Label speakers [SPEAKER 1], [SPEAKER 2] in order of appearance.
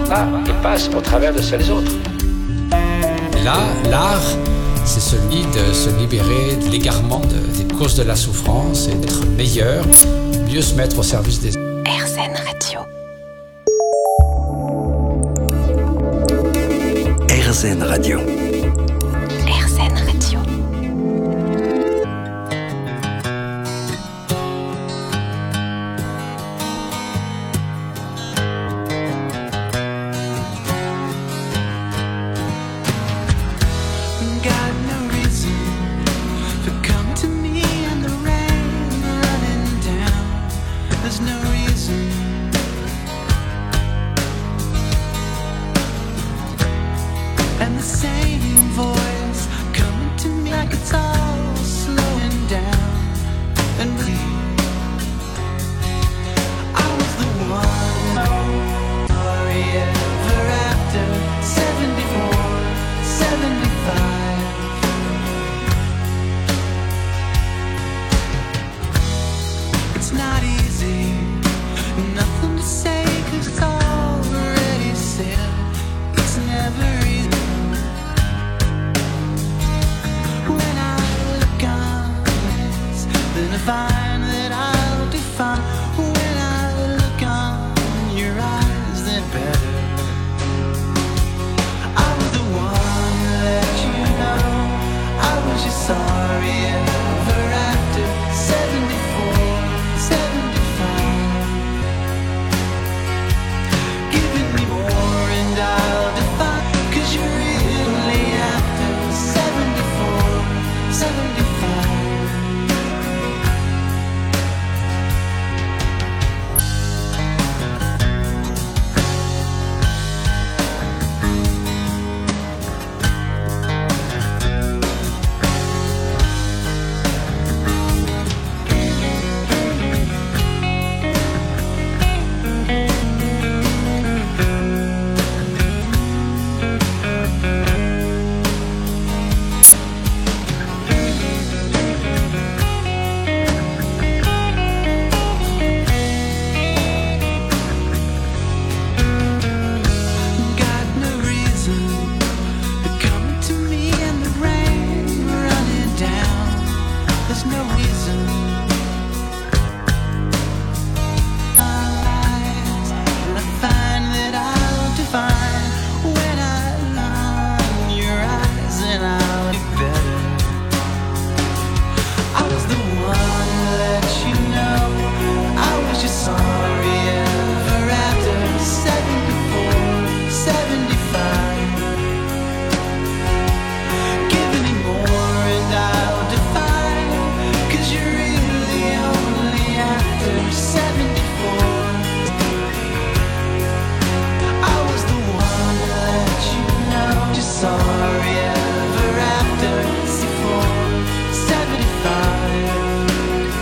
[SPEAKER 1] il passe au travers de celles autres.
[SPEAKER 2] Là, l'art, c'est celui de se libérer de l'égarement des causes de la souffrance et d'être meilleur, mieux se mettre au service des...
[SPEAKER 3] RZN Radio.
[SPEAKER 4] RZN Radio.
[SPEAKER 3] RZN Radio.
[SPEAKER 5] Sorry.